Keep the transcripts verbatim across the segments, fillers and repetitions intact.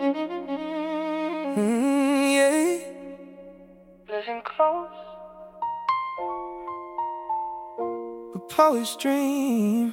Mm, yeah. Listen close. A poet's dream.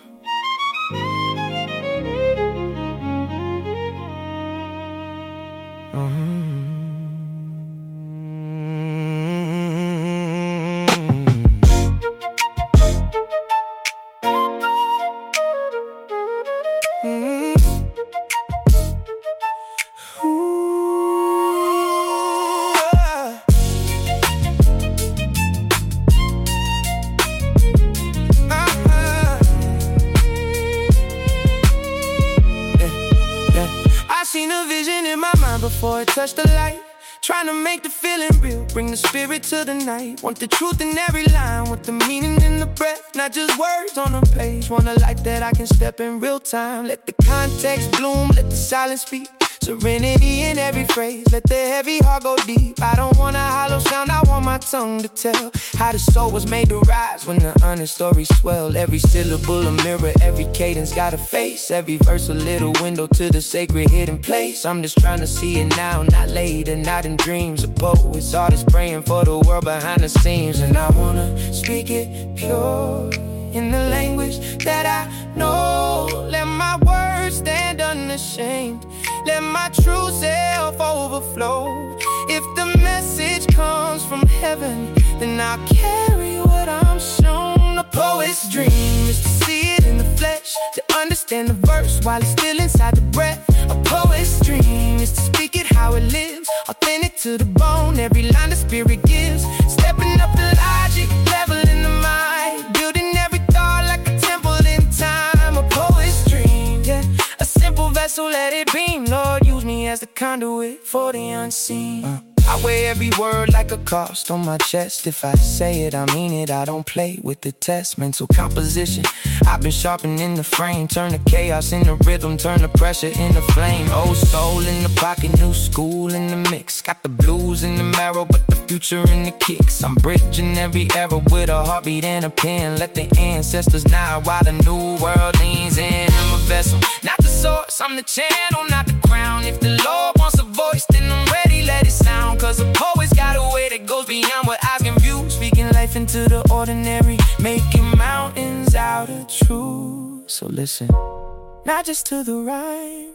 Seen a vision in my mind before it touched the light. Trying to make the feeling real, bring the spirit to the night. Want the truth in every line, want the meaning in the breath, not just words on a page. Want a life that I can step in real time. Let the context bloom, let the silence speak. Serenity in every phrase, let the heavy heart go deep. I don't want a hollow sound, I want my tongue to tell how the soul was made to rise when the honest story swell. Every syllable a mirror, every cadence got a face. Every verse a little window to the sacred hidden place. I'm just trying to see it now, not later, not in dreams. A poet's artist praying for the world behind the scenes. And I wanna speak it pure in the language that I know. Let my words stand unashamed, let my true self overflow. If the message comes from heaven, then I'll carry what I'm shown. A poet's dream is to see it in the flesh, to understand the verse while it's still inside the breath. A poet's dream is to speak it how it lives, authentic to the bone, every line the spirit gives. Stepping up the logic, leveling the mind, building every thought like a temple in time. A poet's dream, yeah, a simple vessel, let it beam. Lord, use me as the conduit for the unseen. uh. I weigh every word like a cost on my chest. If I say it, I mean it, I don't play with the test. Mental composition, I've been sharpening the frame. Turn the chaos into rhythm, turn the pressure into flame. Old soul in the pocket, new school in the mix. Got the blues in the marrow, but the future in the kicks. I'm bridging every era with a heartbeat and a pen. Let the ancestors nod while the new world leans in. I'm a vessel, not the source, I'm the channel, not the crown. If the Lord wants a voice, then I'm ready, let it sound. Cause a poet's got a way that goes beyond what eyes can view. Speaking life into the ordinary, making mountains out of truth. So listen, not just to the rhyme,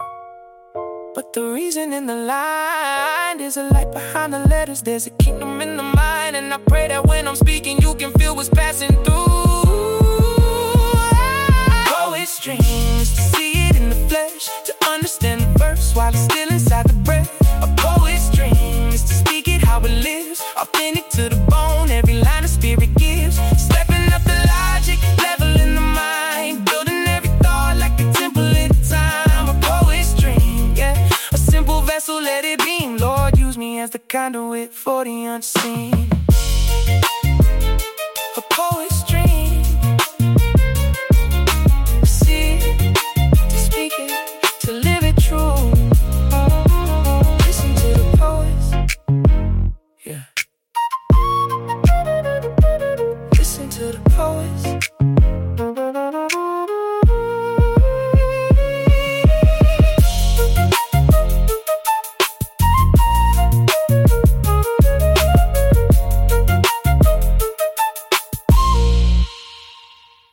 but the reason in the line. There's a light behind the letters, there's a kingdom in the mind. And I pray that when I'm speaking, you can feel what's passing through. Poet's dreams to see it in the flesh, to understand the verse while it's still inside the breath. A poet's dream is to speak it how it lives, authentic to the bone, every line the spirit gives. Stepping up the logic, leveling the mind, building every thought like a temple at a time. A poet's dream, yeah, a simple vessel, let it beam. Lord, use me as the conduit for the unseen.